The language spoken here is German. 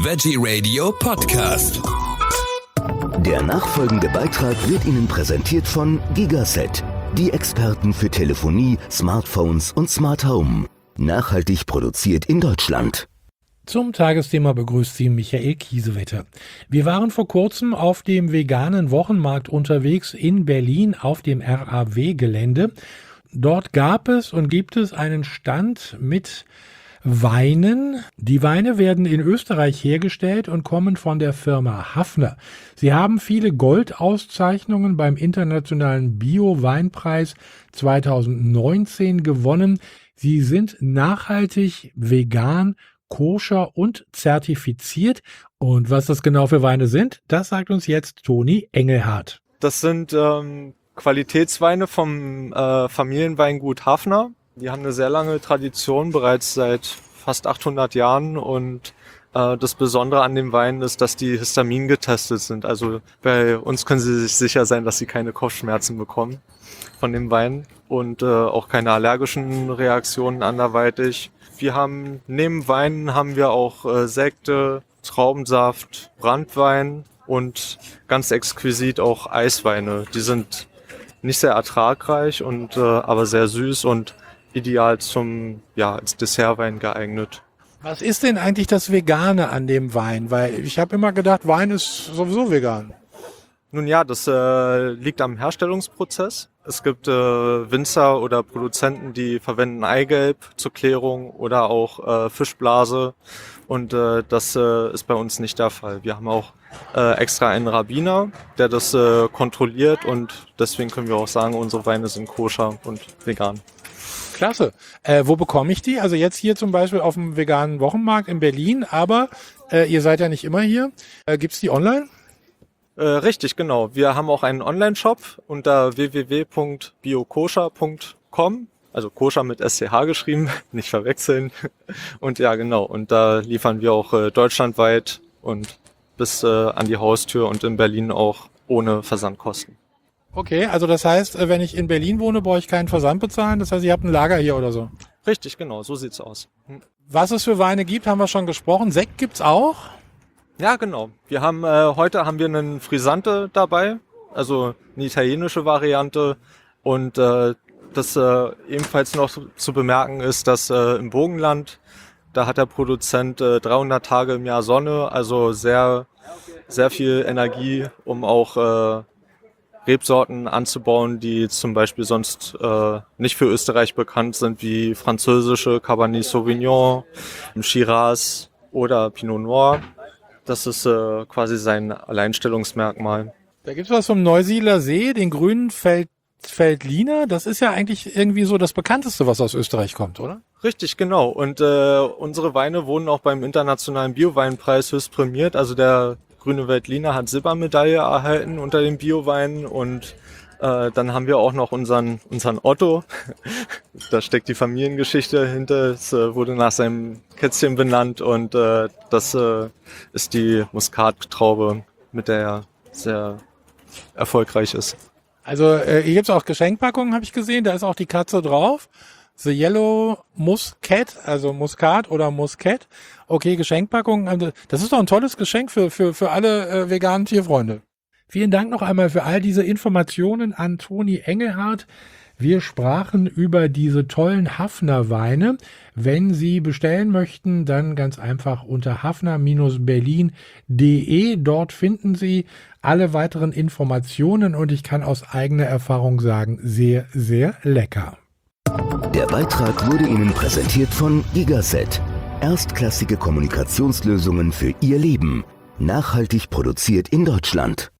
Veggie Radio Podcast. Der nachfolgende Beitrag wird Ihnen präsentiert von Gigaset, die Experten für Telefonie, Smartphones und Smart Home. Nachhaltig produziert in Deutschland. Zum Tagesthema begrüßt Sie Michael Kiesewetter. Wir waren vor kurzem auf dem veganen Wochenmarkt unterwegs in Berlin auf dem RAW-Gelände. Dort gab es und gibt es einen Stand mit Weinen. Die Weine werden in Österreich hergestellt und kommen von der Firma Hafner. Sie haben viele Goldauszeichnungen beim Internationalen Bio-Weinpreis 2019 gewonnen. Sie sind nachhaltig, vegan, koscher und zertifiziert. Und was das genau für Weine sind, das sagt uns jetzt Toni Engelhardt. Das sind Qualitätsweine vom Familienweingut Hafner. Die haben eine sehr lange Tradition, bereits seit fast 800 Jahren. Und das Besondere an dem Wein ist, dass die Histamin getestet sind. Also bei uns können Sie sich sicher sein, dass Sie keine Kopfschmerzen bekommen von dem Wein und auch keine allergischen Reaktionen anderweitig. Wir haben neben Weinen haben wir auch Sekte, Traubensaft, Branntwein und ganz exquisit auch Eisweine. Die sind nicht sehr ertragreich und aber sehr süß und ideal als Dessertwein geeignet. Was ist denn eigentlich das Vegane an dem Wein? Weil ich habe immer gedacht, Wein ist sowieso vegan. Nun ja, das liegt am Herstellungsprozess. Es gibt Winzer oder Produzenten, die verwenden Eigelb zur Klärung oder auch Fischblase. Und das ist bei uns nicht der Fall. Wir haben auch extra einen Rabbiner, der das kontrolliert. Und deswegen können wir auch sagen, unsere Weine sind koscher und vegan. Klasse. Wo bekomme ich die? Also jetzt hier zum Beispiel auf dem veganen Wochenmarkt in Berlin. Aber ihr seid ja nicht immer hier. Gibt's die online? Richtig, genau. Wir haben auch einen Online-Shop unter www.biokoscher.com, also koscher mit SCH geschrieben, nicht verwechseln. Und ja, genau. Und da liefern wir auch deutschlandweit und bis an die Haustür und in Berlin auch ohne Versandkosten. Okay, also das heißt, wenn ich in Berlin wohne, brauche ich keinen Versand bezahlen. Das heißt, ihr habt ein Lager hier oder so? Richtig, genau. So sieht's aus. Was es für Weine gibt, haben wir schon gesprochen. Sekt gibt's auch? Ja, genau. Wir haben heute haben wir einen Frisante dabei, also eine italienische Variante. Und das ebenfalls noch zu bemerken ist, dass im Burgenland, da hat der Produzent 300 Tage im Jahr Sonne, also sehr, sehr viel Energie, um auch Rebsorten anzubauen, die zum Beispiel sonst nicht für Österreich bekannt sind, wie französische Cabernet Sauvignon, Shiraz oder Pinot Noir. Das ist quasi sein Alleinstellungsmerkmal. Da gibt's was vom Neusiedler See, den grünen Veltliner. Das ist ja eigentlich irgendwie so das bekannteste, was aus Österreich kommt, oder? Richtig, genau. Und unsere Weine wurden auch beim Internationalen Bio-Weinpreis höchst prämiert. Also der grüne Veltliner hat Silbermedaille erhalten unter den Bio-Weinen. Und dann haben wir auch noch unseren Otto. Da steckt die Familiengeschichte hinter. Es wurde nach seinem Kätzchen benannt und das ist die Muskattraube, mit der er sehr erfolgreich ist. Also hier gibt's auch Geschenkpackungen, habe ich gesehen. Da ist auch die Katze drauf. The Yellow Muscat, also Muskat oder Muscat. Okay, Geschenkpackungen. Das ist doch ein tolles Geschenk für alle veganen Tierfreunde. Vielen Dank noch einmal für all diese Informationen an Toni Engelhardt. Wir sprachen über diese tollen Hafner-Weine. Wenn Sie bestellen möchten, dann ganz einfach unter hafner-berlin.de. Dort finden Sie alle weiteren Informationen und ich kann aus eigener Erfahrung sagen, sehr, sehr lecker. Der Beitrag wurde Ihnen präsentiert von Gigaset. Erstklassige Kommunikationslösungen für Ihr Leben. Nachhaltig produziert in Deutschland.